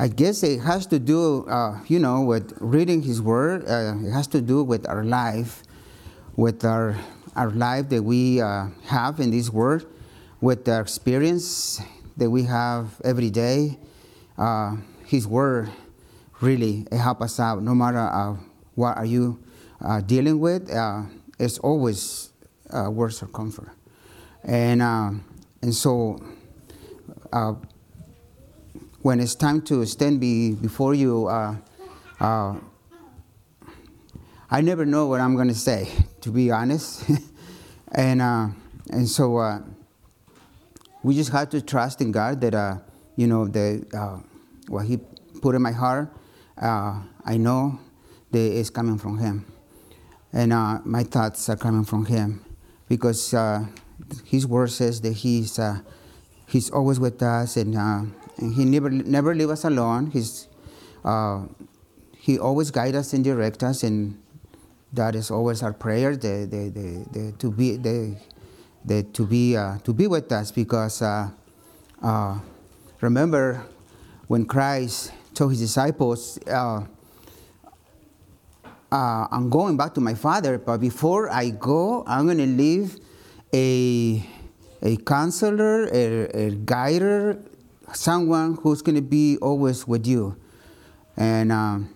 I guess it has to do, with reading His Word. It has to do with our life, with our life that we have in this Word, with the experience that we have every day. His Word really help us out, no matter what are you dealing with. It's always words of comfort, and so. When it's time to stand before you, I never know what I'm going to say, to be honest. and so we just have to trust in God that, what He put in my heart, I know that it's coming from Him. And my thoughts are coming from Him. Because His Word says that He's always with us, and He never leave us alone. He always guide us and direct us, and that is always our prayer. To be with us, because remember when Christ told His disciples, "I'm going back to my Father, but before I go, I'm going to leave a counselor, a guider, someone who's going to be always with you." And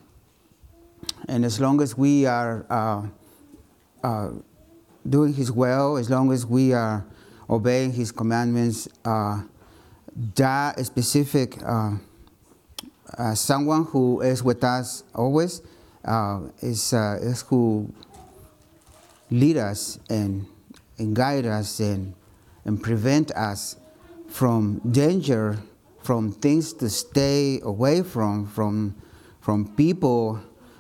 as long as we are doing His will, as long as we are obeying His commandments, that specific someone who is with us always is who lead us and guide us and prevent us from danger, from things to stay away from people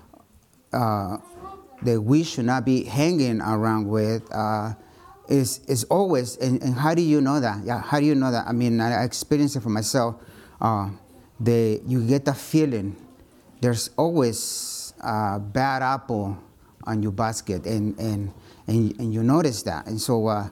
that we should not be hanging around with. Is always, and how do you know that? Yeah, how do you know that? I mean, I experienced it for myself. You get the feeling there's always a bad apple on your basket, and you notice that. And so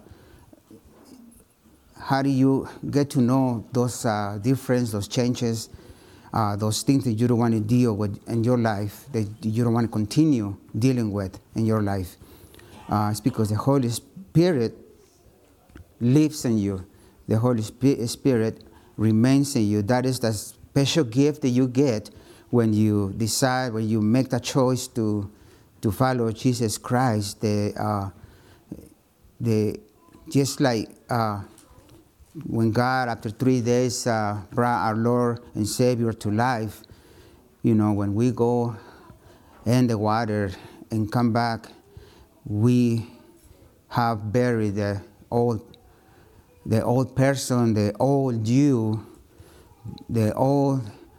how do you get to know those differences, those changes, those things that you don't want to deal with in your life, that you don't want to continue dealing with in your life? It's because the Holy Spirit lives in you. The Holy Spirit remains in you. That is the special gift that you get when you decide, when you make the choice to follow Jesus Christ. Just like when God, after 3 days, brought our Lord and Savior to life, when we go in the water and come back, we have buried the old person, the old you, the old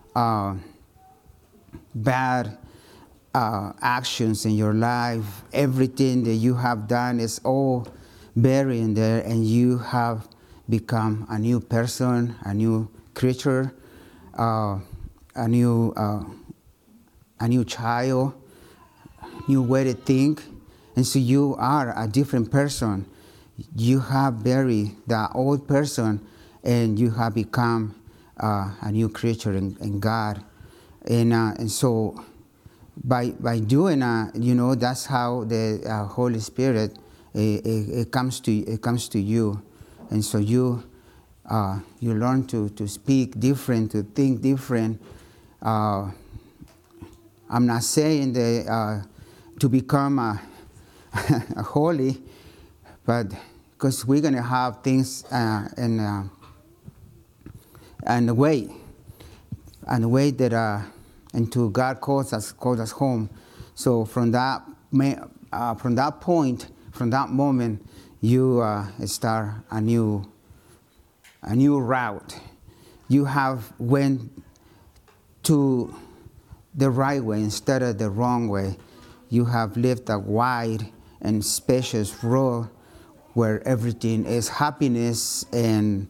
bad actions in your life. Everything that you have done is all buried in there, and you have become a new person, a new creature, a new child, new way to think. And so you are a different person. You have buried the old person, and you have become a new creature in God. And so by doing that's how the Holy Spirit it comes to you. And so you learn to speak different, to think different. I'm not saying that to become a holy, but because we're going to have things in the way that until God calls us home. So from that point, from that moment, you start a new route. You have went to the right way instead of the wrong way. You have lived a wide and spacious road where everything is happiness and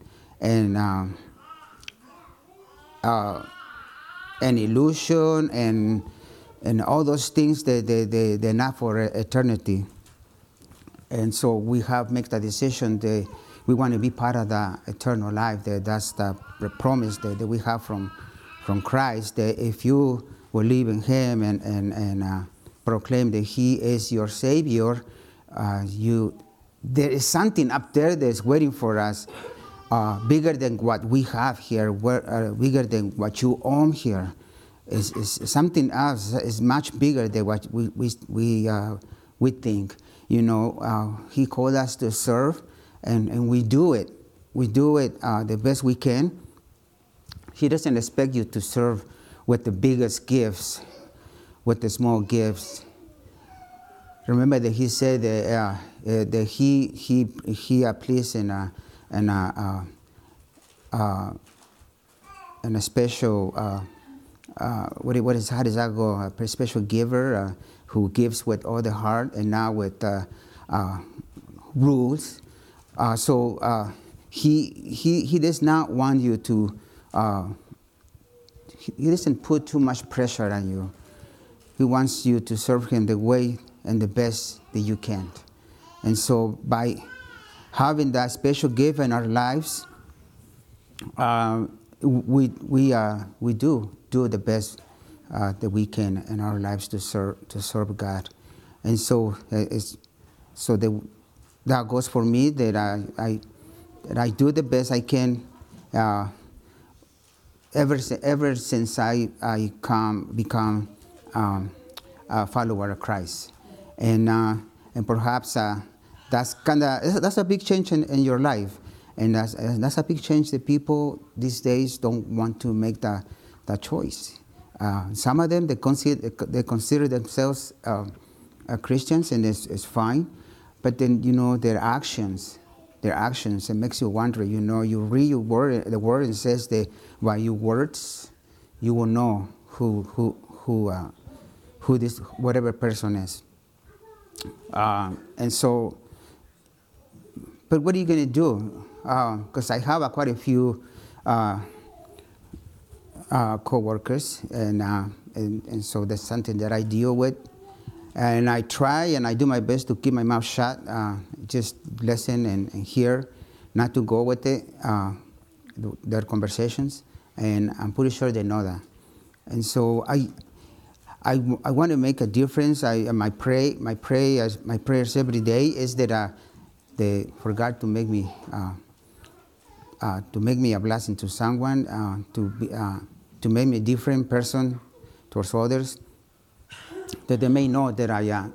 illusion and all those things that they're not for eternity. And so we have made the decision that we want to be part of the eternal life. That's the promise that we have from from Christ, that if you believe in Him and proclaim that He is your Savior, there is something up there that's waiting for us, bigger than what we have here, bigger than what you own here. Is something else. Is much bigger than what we think. He called us to serve, and we do it. We do it the best we can. He doesn't expect you to serve with the biggest gifts, with the small gifts. Remember that He said that He pleased in a special. How does that go? A special giver who gives with all the heart and not with rules. So he does not want you to. He doesn't put too much pressure on you. He wants you to serve Him the way and the best that you can. And so by having that special gift in our lives, we do the best that we can in our lives to serve God. And so that goes for me, that I do the best I can ever since I become a follower of Christ. And perhaps that's a big change in your life. And that's a big change that people these days don't want to make that choice. Some of them, they consider themselves Christians, and it's fine. But then, their actions, it makes you wonder. You read the word, and it says that by your words, you will know who this whatever person is. And so, but what are you going to do? Because I have quite a few co-workers, and so that's something that I deal with. And I try and I do my best to keep my mouth shut, just listen and hear, not to go with it, their conversations. And I'm pretty sure they know that. And so I want to make a difference. My prayers every day is that for God to make me a blessing to someone, to make me a different person towards others, that they may know that I'm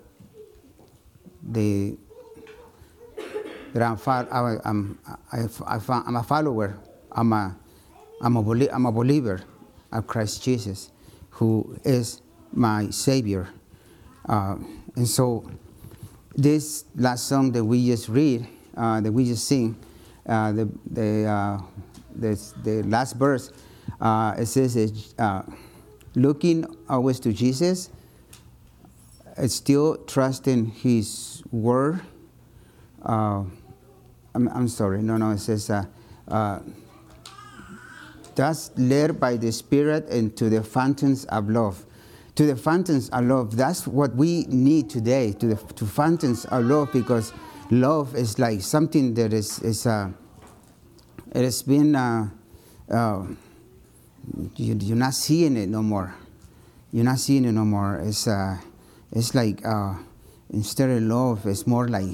a follower. I'm a believer of Christ Jesus, who is my Savior. And so this last song that we just read, that we just sing, the last verse, it says, looking always to Jesus, still trusting His word. I'm sorry. No. It says, thus led by the Spirit into the fountains of love. To the fountains of love. That's what we need today. To fountains of love, because love is like something that it has been. You're not seeing it no more. You're not seeing it no more. It's like instead of love, it's more like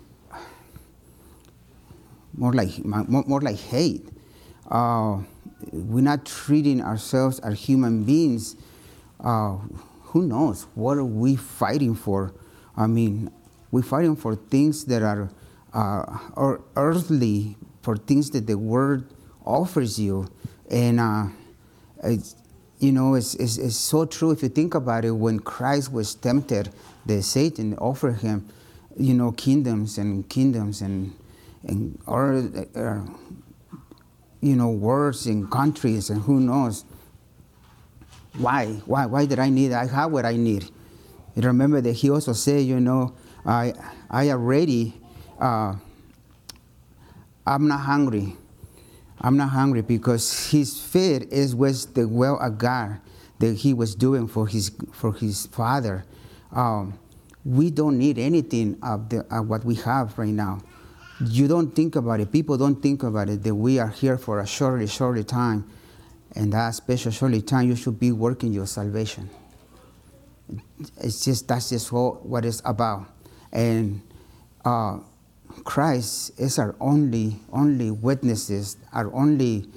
hate. We're not treating ourselves as human beings. Who knows? What are we fighting for? I mean, we're fighting for things that are earthly, for things that the world offers you. And it's so true if you think about it. When Christ was tempted, the Satan offered him, kingdoms and words and countries and who knows. Why did I need it? I have what I need. And remember that he also said, I already, I'm not hungry. I'm not hungry, because his feet was the will of God that he was doing for his Father. We don't need anything of what we have right now. You don't think about it. People don't think about it, that we are here for a short time. And that special surely time, you should be working your salvation. That's just what it's about. And Christ is our only witnesses, our only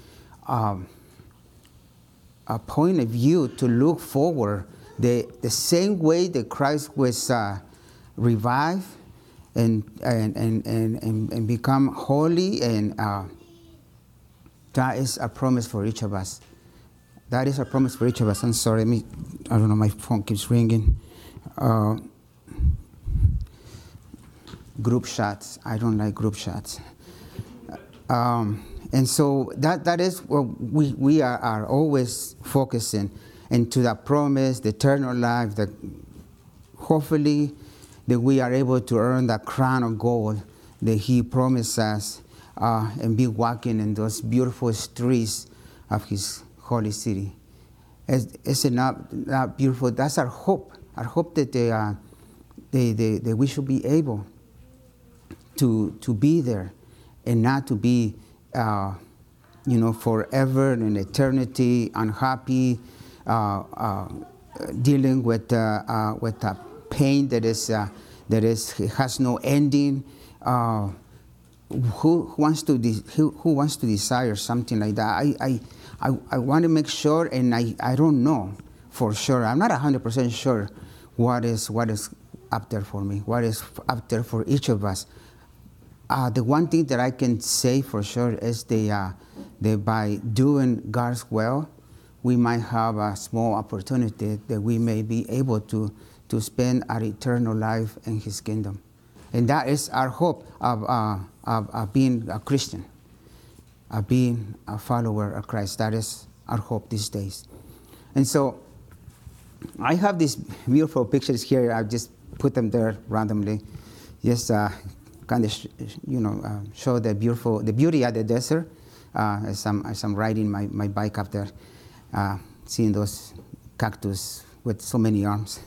a point of view to look forward. The same way that Christ was revived and become holy, and that is a promise for each of us. That is a promise for each of us. I'm sorry, I don't know, my phone keeps ringing. Group shots. I don't like group shots. And so that is what we are always focusing into that promise, the eternal life, that hopefully that we are able to earn that crown of gold that He promised us, and be walking in those beautiful streets of His holy city. Is it not beautiful? That's our hope. Our hope that that we should be able to be there, and not to be forever in eternity unhappy, dealing with a pain that has no ending. Who wants to desire something like that? I want to make sure, and I don't know for sure. I'm not 100% sure what is up there for me, what is up there for each of us. The one thing that I can say for sure is that by doing God's will, we might have a small opportunity that we may be able to spend our eternal life in His kingdom. And that is our hope of being a Christian, of being a follower of Christ. That is our hope these days. And so I have these beautiful pictures here. I just put them there randomly. Just kind of show the beauty of the desert as I'm riding my bike up there, seeing those cactus with so many arms.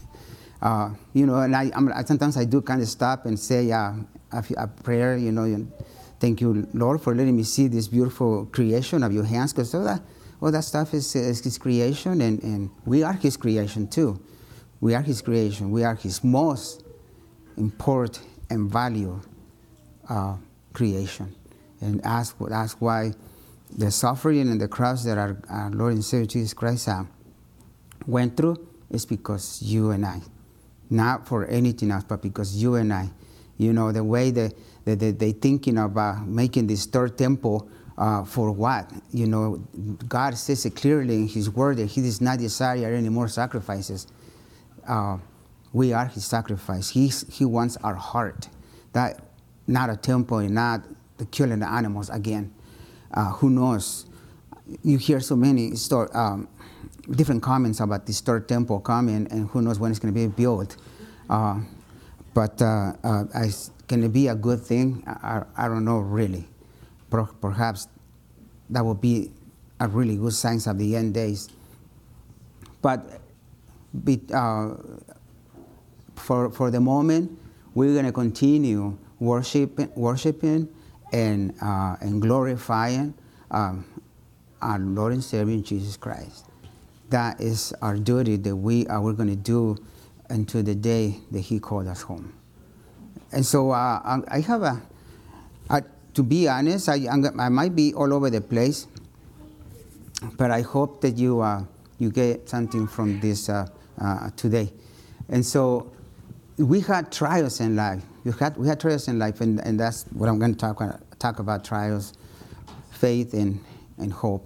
And sometimes I do kind of stop and say a prayer, thank you, Lord, for letting me see this beautiful creation of your hands, because all that stuff is His creation, and we are His creation too. We are His creation. We are His most important and valued creation. And that's why the suffering and the cross that our Lord and Savior Jesus Christ went through is because you and I. Not for anything else, but because you and I, the way that they thinking about making this third temple, for what? God says it clearly in His word that He does not desire any more sacrifices. We are His sacrifice. He wants our heart. That not a temple, and not the killing the animals again. Who knows? You hear so many different comments about this third temple coming, and who knows when it's going to be built. But can it be a good thing? I don't know, really. Perhaps that will be a really good sign of the end days. But for the moment, we're going to continue worshiping and glorifying our Lord and Savior Jesus Christ. That is our duty that we're going to do until the day that He called us home. And so I have to be honest, I might be all over the place, but I hope that you get something from this today. And so we had trials in life. We had trials in life, and that's what I'm going to talk about: trials, faith, and hope.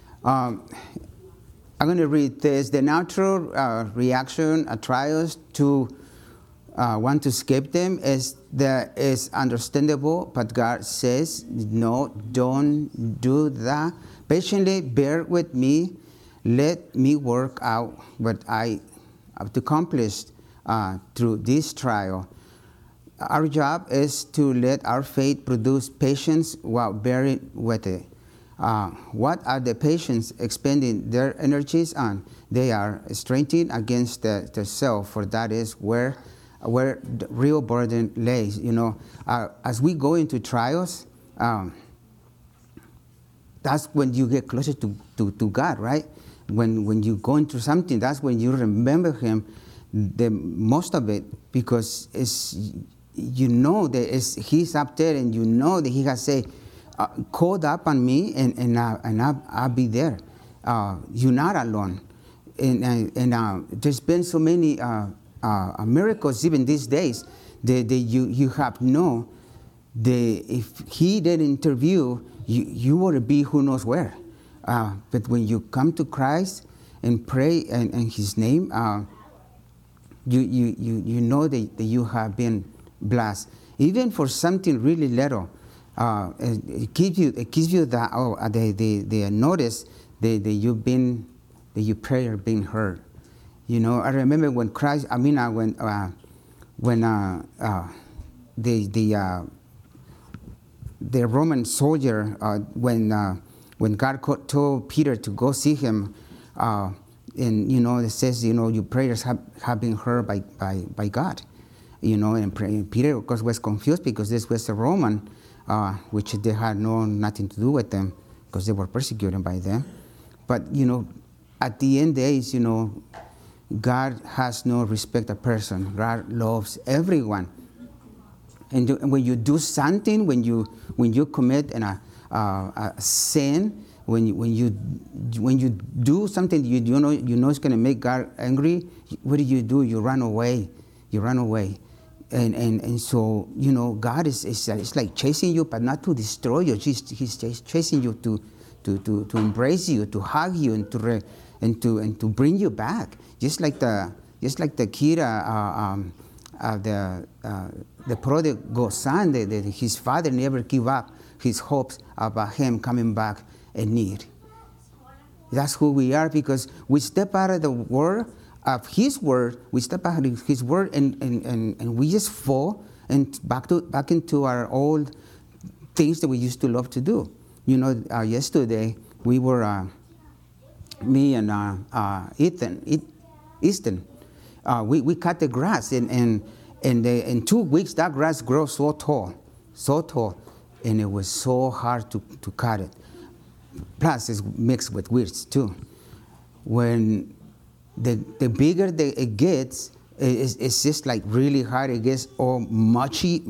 I'm going to read this. The natural reaction at trials to want to skip them is understandable, but God says, no, don't do that. Patiently bear with me. Let me work out what I have accomplished through this trial. Our job is to let our faith produce patience while bearing with it. What are the patients expending their energies on? They are strengthening against the self, for that is where the real burden lays. As we go into trials, that's when you get closer to God, right? When you go into something, that's when you remember Him the most of it, because you know that He's up there, and you know that He has said, call up on me, and I'll be there. You're not alone. And there's been so many miracles even these days that you have no. If He didn't interview, you would be who knows where. But when you come to Christ and pray in His name, you know that you have been blessed. Even for something really little, it gives you the notice that your prayer being heard. You know, I remember when the Roman soldier, when God told Peter to go see him, and it says, your prayers have been heard by God. And Peter, of course, was confused because this was a Roman, which they had nothing to do with them because they were persecuted by them. But, at the end days, God has no respect of person. God loves everyone. And when you do something, when you commit a sin, when you do something you know is going to make God angry, what do? You run away. You run away. And so, God is like chasing you, but not to destroy you. He's chasing you to embrace you, to hug you, and to bring you back. Just like the kid, the prodigal son, his father never gave up his hopes about him coming back in need. That's who we are, because we step out of the word of His word. We step out of His word, and we just fall and back into our old things that we used to love to do. Yesterday we were me and Easton. We cut the grass, and in 2 weeks that grass grows so tall, and it was so hard to cut it. Plus, it's mixed with weeds too. When the bigger it gets, it's just like really hard. It gets all mushy,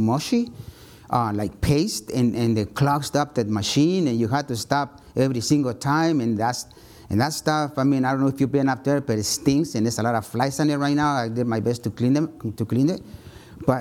like paste, and it clogs up that machine, and you have to stop every single time, and that stuff. I mean, I don't know if you've been up there, but it stinks, and there's a lot of flies on it right now. I did my best to clean it, but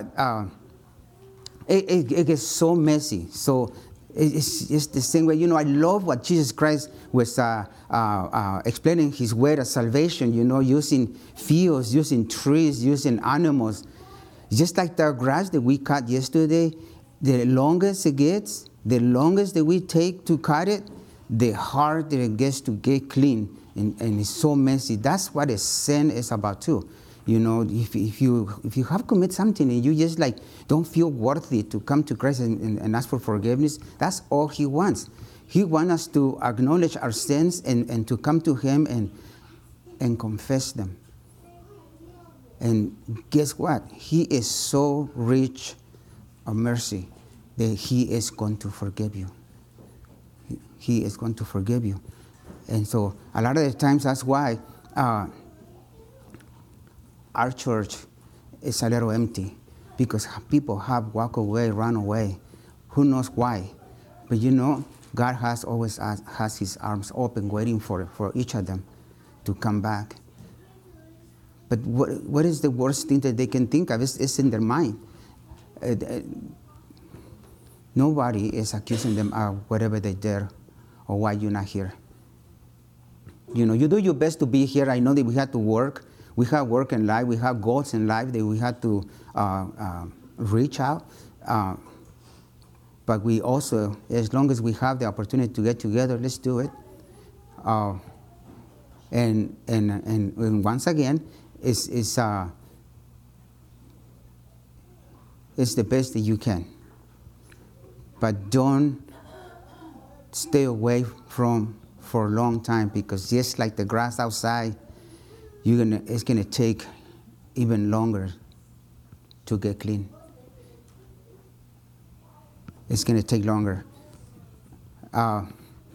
it gets so messy. So it's the same way. I love what Jesus Christ was explaining His way of salvation. Using fields, using trees, using animals. Just like the grass that we cut yesterday, the longest it gets, the longest that we take to cut it, the harder it gets to get clean, and it's so messy. That's what a sin is about too. If you have committed something and you just like don't feel worthy to come to Christ and ask for forgiveness, that's all He wants. He wants us to acknowledge our sins and to come to Him and confess them. And guess what? He is so rich of mercy that He is going to forgive you. He is going to forgive you. And so a lot of the times that's why our church is a little empty, because people have walked away, run away. Who knows why? But God has always has His arms open, waiting for each of them to come back. But what is the worst thing that they can think of? It's in their mind. Nobody is accusing them of whatever they did or why you're not here. You do your best to be here. I know that we have to work. We have work in life. We have goals in life that we have to reach out. But we also, as long as we have the opportunity to get together, let's do it. And once again, it's the best that you can. But don't stay away from for a long time, because just like the grass outside, it's gonna take even longer to get clean. It's gonna take longer.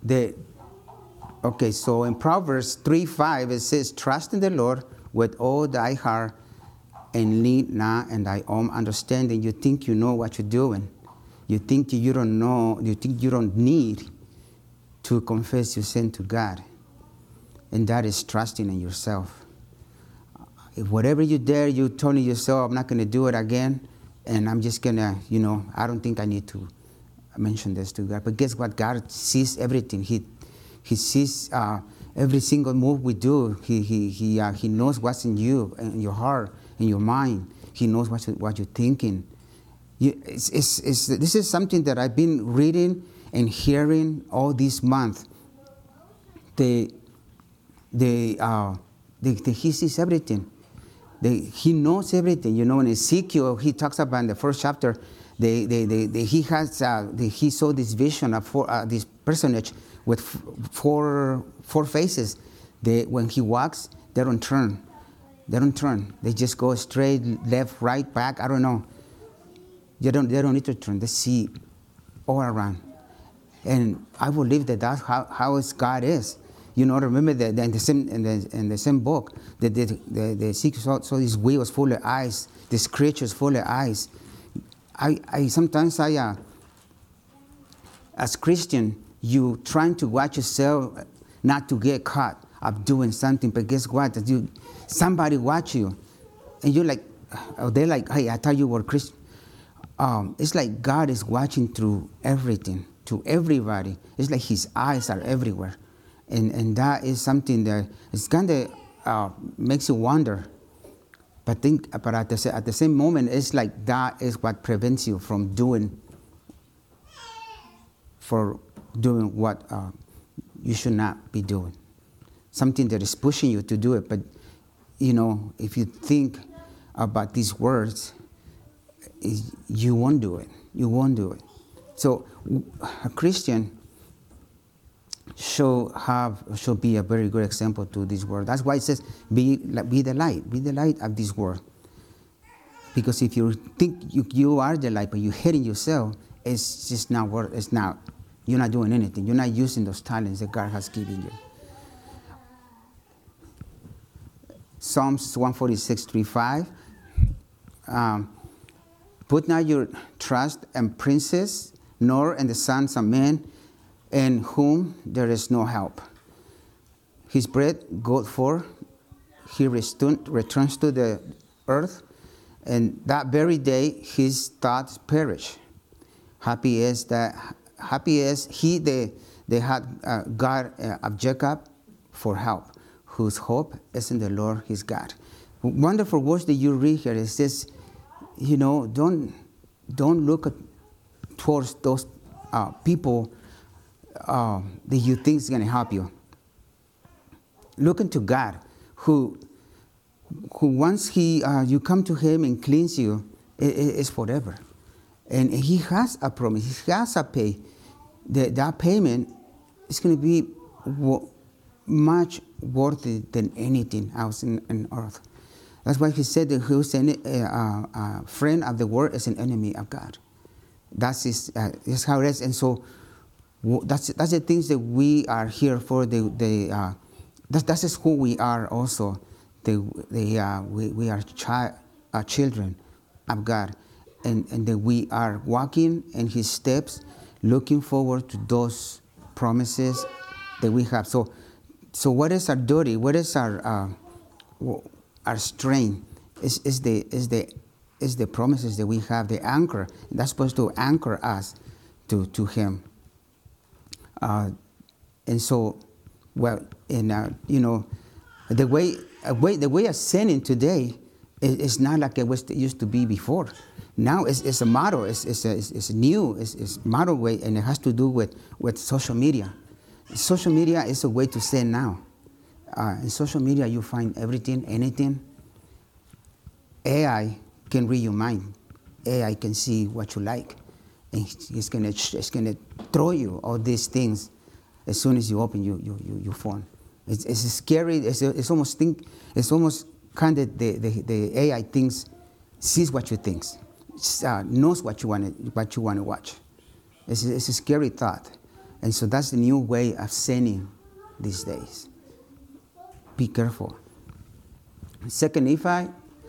So in Proverbs 3:5 it says, "Trust in the Lord with all thy heart, and lean not on thy own understanding." You think you know what you're doing. You think you don't know. You think you don't need to confess your sin to God, and that is trusting in yourself. If whatever you dare, you're telling yourself, "I'm not going to do it again," and I'm just gonna, I don't think I need to mention this to God. But guess what? God sees everything. He sees every single move we do. He knows what's in you, in your heart, in your mind. He knows what you're thinking. This is something that I've been reading and hearing all this month. He sees everything. He knows everything. In Ezekiel, he talks about in the first chapter, he saw this vision of this personage with four faces. When he walks, they don't turn. They just go straight, left, right, back. I don't know. They don't need to turn. They see all around. And I believe that's how God is. Remember that in the same book, the Ezekiel saw these wheels full of eyes, these creatures full of eyes. I sometimes as Christian, you trying to watch yourself not to get caught up doing something, but guess what? Somebody watch you, and you're like, they're like, "Hey, I thought you were Christian." It's like God is watching through everything, to everybody. It's like His eyes are everywhere. And that is something that it's kind of makes you wonder. But at the same moment, it's like that is what prevents you from doing what you should not be doing. Something that is pushing you to do it. But, if you think about these words, you won't do it. You won't do it. So a Christian should be a very good example to this world. That's why it says, be the light of this world. Because if you think you are the light, but you're hating yourself, it's just not worth. It's not. You're not doing anything. You're not using those talents that God has given you. Psalms 146:3-5. Put not your trust in princes, nor in the sons of men, in whom there is no help. His breath goeth forth, he returns to the earth, and that very day his thoughts perish. Happy is he that had God of Jacob for help, whose hope is in the Lord his God. Wonderful words that you read here. It says, don't look towards those people that you think is going to help you. Look into God, who once you come to Him and cleanse you, it's forever, and He has a promise. He has a pay. That payment is going to be much worthy than anything else in earth. That's why He said that who's a friend of the world is an enemy of God. That's how it is, and so. That's the things that we are here for. That's just who we are also. We are children of God, and that we are walking in His steps, looking forward to those promises that we have. So what is our duty? What is our strength? Is the promises that we have, the anchor that's supposed to anchor us to Him. And so, the way of sinning today is not like it used to be before. Now it's a model. It's new. It's model way, and it has to do with social media. Social media is a way to sin now. In social media, you find everything, anything. AI can read your mind. AI can see what you like. And it's gonna throw you all these things as soon as you open your phone. It's scary. It's almost kind of the AI sees what you think, knows what you want to watch. It's a scary thought, And so that's the new way of sinning these days. Be careful. 2 Nephi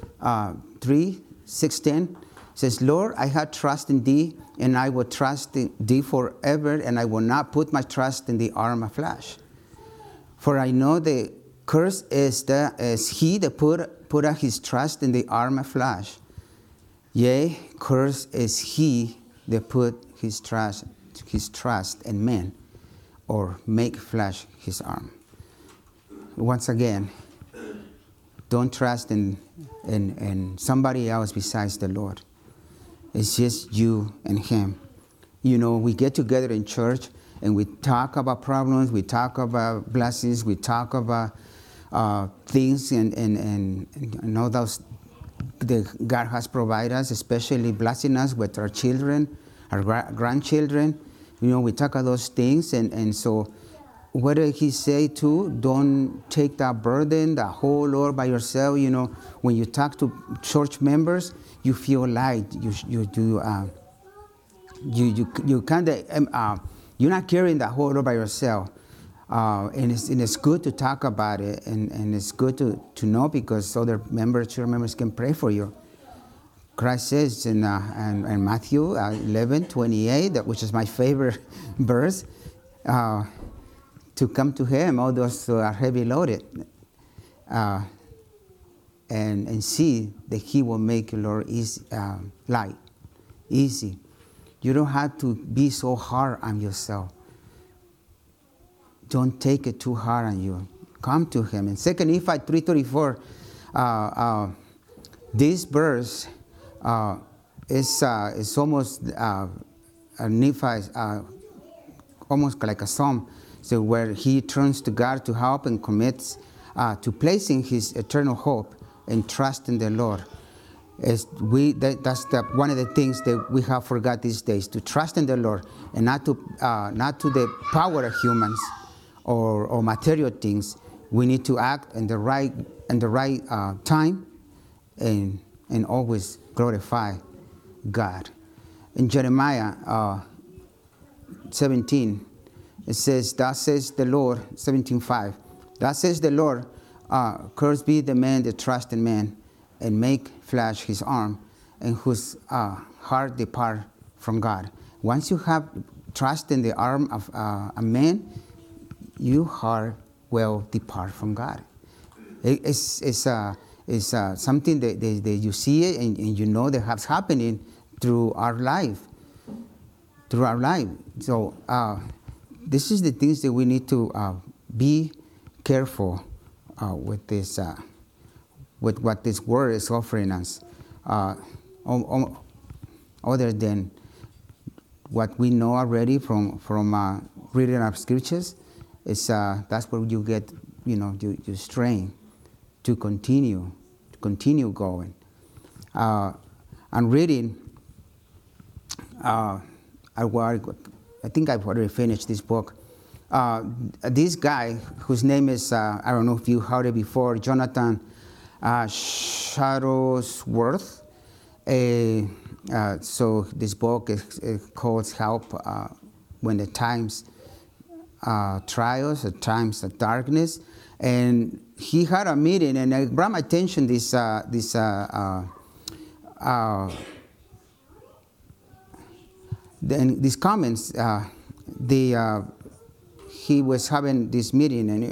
3:6-10 says, Lord, I have trust in thee, and I will trust in thee forever, and I will not put my trust in the arm of flesh. For I know the curse is he that put his trust in the arm of flesh. Yea, curse is he that put his trust in man, or make flesh his arm. Once again, don't trust in somebody else besides the Lord. It's just you and him. You know, we get together in church and we talk about problems, we talk about blessings, we talk about things and all those that God has provided us, especially blessing us with our children, our grandchildren. You know, we talk about those things, and so what did he say too? Don't take that burden, that whole load by yourself. You know, when you talk to church members, you feel light. You kind of you're not carrying that whole load by yourself. And it's good to talk about it, and it's good to know, because other church members can pray for you. Christ says in Matthew 11:28, which is my favorite verse, to come to him, all those who are heavy loaded, and see that he will make your light easy. You don't have to be so hard on yourself. Don't take it too hard on you. Come to him. In 2 Nephi 3:34, this verse is almost Nephi, almost like a psalm, so where he turns to God to help and commits to placing his eternal hope and trust in the Lord. That's one of the things that we have forgot these days, to trust in the Lord and not to the power of humans or material things. We need to act in the right time and always glorify God. In Jeremiah 17, it says, "Thus says the Lord," 17:5. "Thus says the Lord, cursed be the man that trusts in man, and make flesh his arm, and whose heart depart from God." Once you have trust in the arm of a man, your heart will depart from God. It's something that you see it and you know that has happening through our life. So this is the things that we need to be careful with this. With what this word is offering us, other than what we know already from reading our scriptures, that's where you get, you strain to continue going. I'm reading. I think I've already finished this book. This guy, whose name is I don't know if you heard it before, Jonathan Shuttlesworth. So this book is called "Help When the Times Trials, the Times of Darkness." And he had a meeting, and it brought my attention these comments. He was having this meeting, and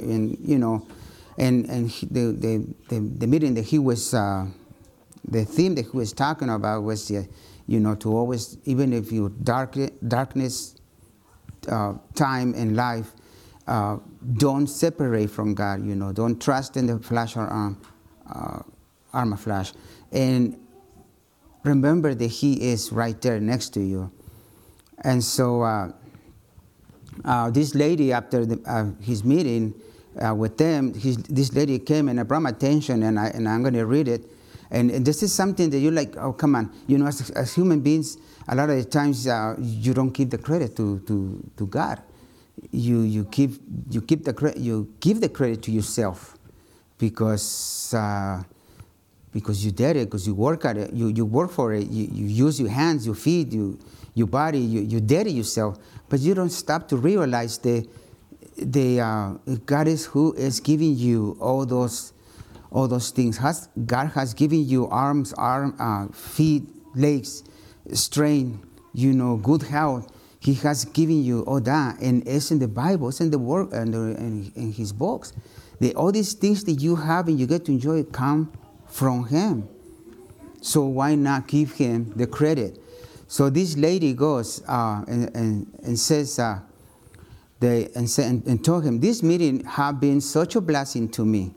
the meeting that he was, the theme that he was talking about was, to always, even if you darkness time in life, don't separate from God. Don't trust in the flesh or arm of flesh, and remember that He is right there next to you. And so this lady, after his meeting with them, this lady came and brought my attention, and I'm going to read it. And this is something that you're like, oh, come on. As human beings, a lot of the times you don't give the credit to God. You give the credit to yourself, because because you did it, because you work at it, you work for it, you use your hands, your feet, your body, you did it yourself. But you don't stop to realize the God is who is giving you all those things. God has given you arms, feet, legs, strength, good health. He has given you all that, and it's in the Bible, it's in the Word, and in His books. All these things that you have and you get to enjoy come from Him. So why not give Him the credit? So this lady goes and says, and told him, this meeting have been such a blessing to me.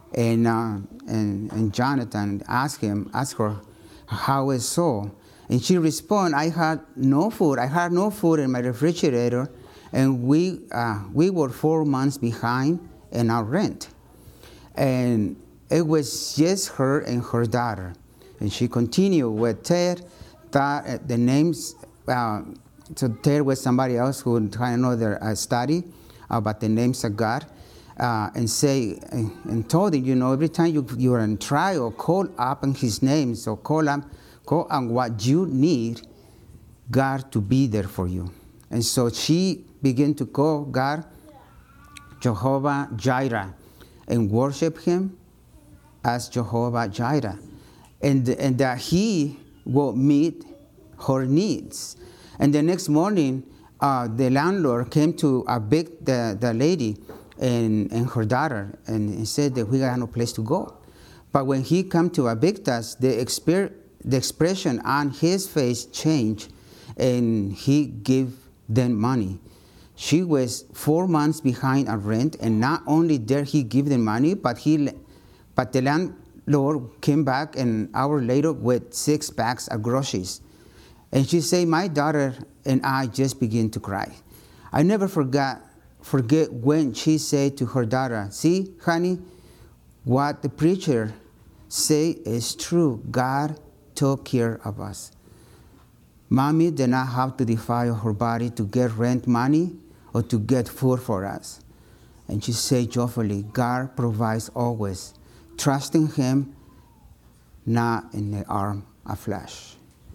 And Jonathan asked her how it's so. And she responded, I had no food in my refrigerator, and we were 4 months behind in our rent. And it was just her and her daughter. And she continued with Ted, the names, so Ted was somebody else who would try another study about the names of God. And told him, every time you are in trial, call up on His name. So call on what you need God to be there for you. And so she began to call God Jehovah Jireh and worship Him as Jehovah Jireh, and that He will meet her needs. And the next morning, the landlord came to evict the lady and her daughter, and said that we got no place to go. But when he came to evict us, the expression on his face changed, and he gave them money. She was 4 months behind on rent, and not only did he give them money, but the landlord came back an hour later with 6 bags of groceries. And she said, my daughter and I just began to cry. I never forget when she said to her daughter, see, honey, what the preacher say is true. God took care of us. Mommy did not have to defile her body to get rent money or to get food for us. And she said joyfully, God provides always, trusting Him, not in the arm of flesh.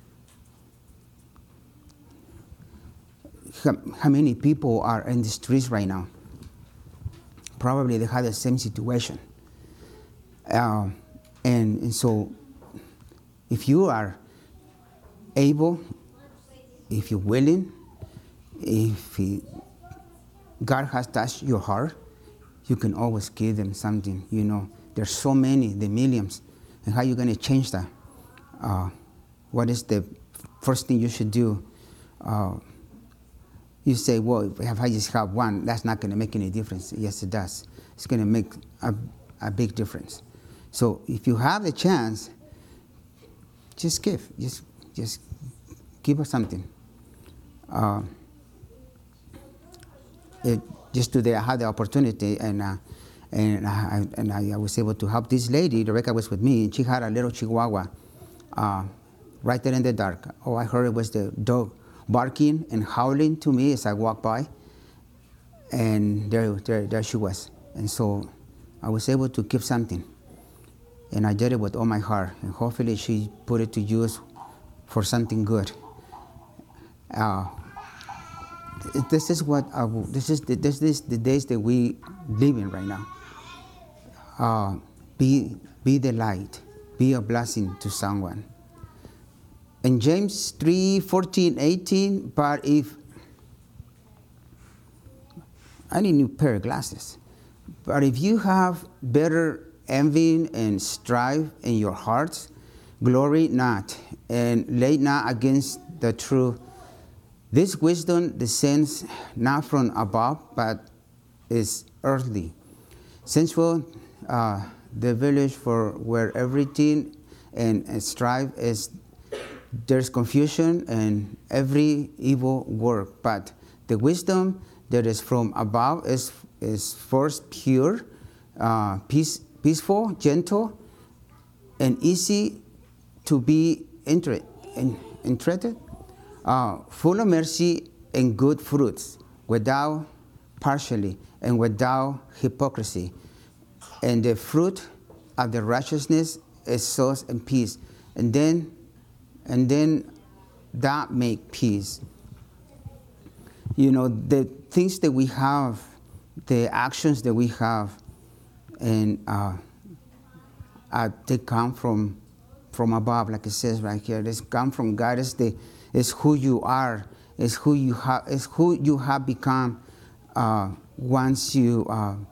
How many people are in the streets right now? Probably they have the same situation. And so if you are able, if you're willing, if God has touched your heart, you can always give them something. There's so many, the millions. And how are you going to change that? What is the first thing you should do? You say, well, if I just have one, that's not going to make any difference. Yes, it does. It's going to make a big difference. So if you have the chance, just give. Just give us something. Just today I had the opportunity, and I was able to help this lady. Rebecca was with me, and she had a little Chihuahua right there in the dark. All I heard was the dog barking and howling to me as I walked by, and there she was. And so I was able to give something, and I did it with all my heart, and hopefully she put it to use for something good. This is the days that we live in right now. Be the light, be a blessing to someone. In James 3:14-18, but if I need a new pair of glasses. But if you have bitter envy and strife in your hearts, glory not, and lay not against the truth. This wisdom descends not from above, but is earthly, sensual, the village for where everything and strife is. There's confusion and every evil work, but the wisdom that is from above is first pure, peaceful, gentle, and easy to be entreated, full of mercy and good fruits, without partiality and without hypocrisy. And the fruit of the righteousness is source and peace. And then that make peace. You know, the things that we have, the actions that we have, and they come from above, like it says right here. They come from God. It's who you are. It's who you have become once you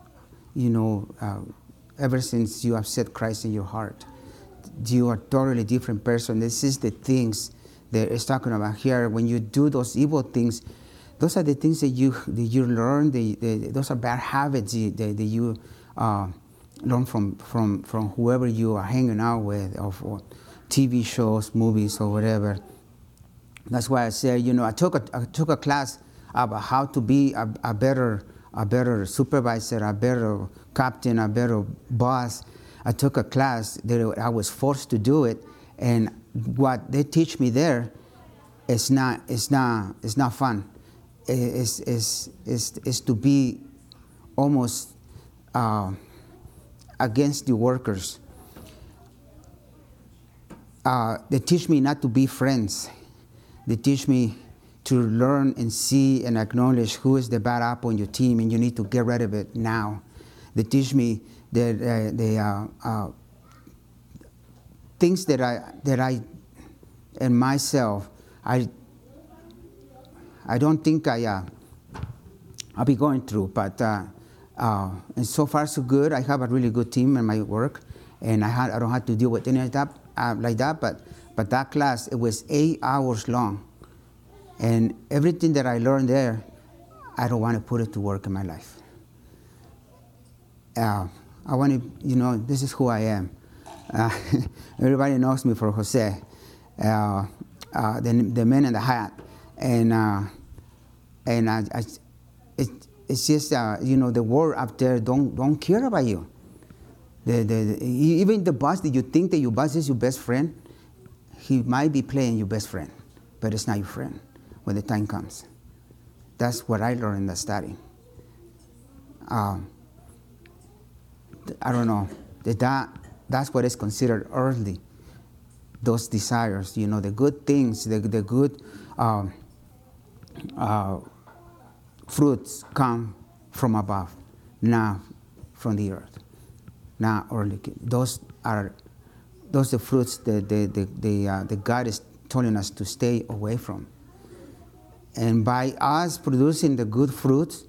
ever since you have set Christ in your heart. You are a totally different person. This is the things that it's talking about here. When you do those evil things, those are the things that you learn. Those are bad habits that you learn from whoever you are hanging out with, or TV shows, movies, or whatever. That's why I said, I took a class about how to be a better supervisor, a better captain, a better boss. I took a class that I was forced to do it, and what they teach me there is not fun. It's to be almost against the workers. They teach me not to be friends. They teach me to learn and see and acknowledge who is the bad apple in your team, and you need to get rid of it now. They teach me that things that I and myself, I don't think I'll be going through, but and so far so good. I have a really good team in my work, and I don't have to deal with any of that like that. But that class, it was 8 hours long, and everything that I learned there, I don't want to put it to work in my life. I want to, this is who I am. Everybody knows me for Jose, the man in the hat, and it's just the world up there don't care about you. Even the boss that you think that your boss is your best friend, he might be playing your best friend, but it's not your friend when the time comes. That's what I learned in the study. I don't know. That's what is considered earthly. Those desires, the good things, the good fruits come from above, not from the earth, not earthly. Those are the fruits that God is telling us to stay away from. And by us producing the good fruits,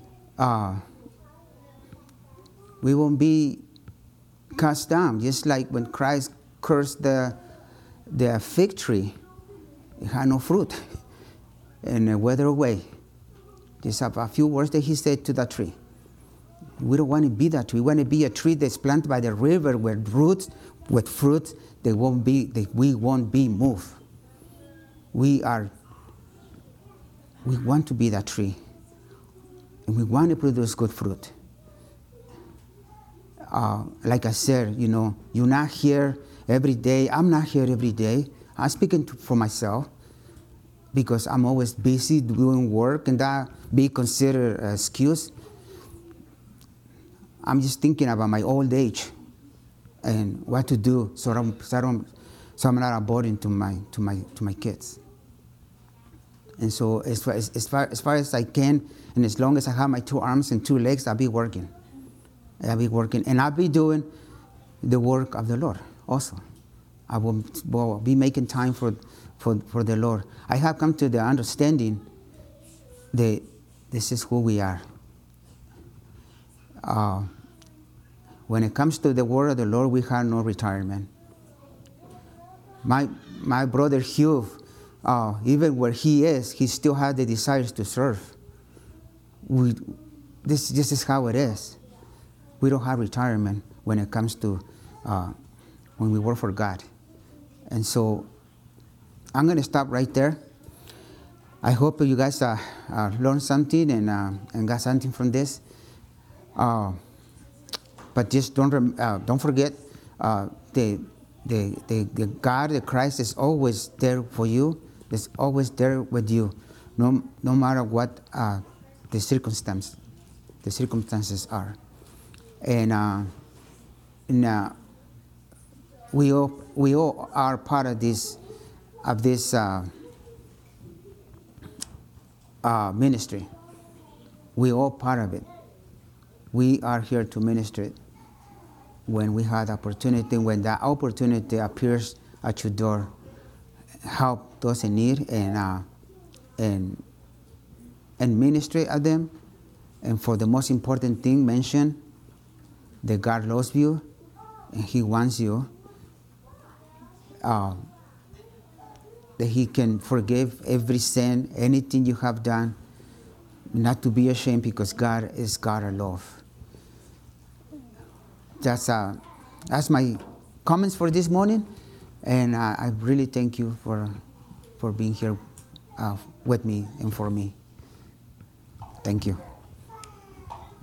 we won't be cast down. Just like when Christ cursed the fig tree, it had no fruit, and it withered away. Just a few words that he said to that tree. We don't want to be that tree. We want to be a tree that's planted by the river with roots, with fruits that we won't be moved. We want to be that tree, and we want to produce good fruit. Like I said, you're not here every day. I'm not here every day. I'm speaking for myself because I'm always busy doing work, and that be considered an excuse. I'm just thinking about my old age and what to do so I'm not a burden to my kids. And so as far as I can, and as long as I have my 2 arms and 2 legs, I'll be working. And I'll be doing the work of the Lord also. I will be making time for the Lord. I have come to the understanding that this is who we are. When it comes to the word of the Lord, we have no retirement. My brother Hugh, even where he is, he still has the desires to serve. This is how it is. We don't have retirement when it comes to when we work for God. And so I'm going to stop right there. I hope you guys learned something and got something from this. But just don't forget the God, the Christ is always there for you. Is always there with you, no matter what the circumstances are. And we all are part of this ministry. We all part of it. We are here to minister it. When we had opportunity, when that opportunity appears at your door, help those in need and ministry at them. And for the most important thing, mention that God loves you and He wants you. That He can forgive every sin, anything you have done, not to be ashamed, because God is God of love. That's my comments for this morning, and I really thank you for being here with me and for me. Thank you.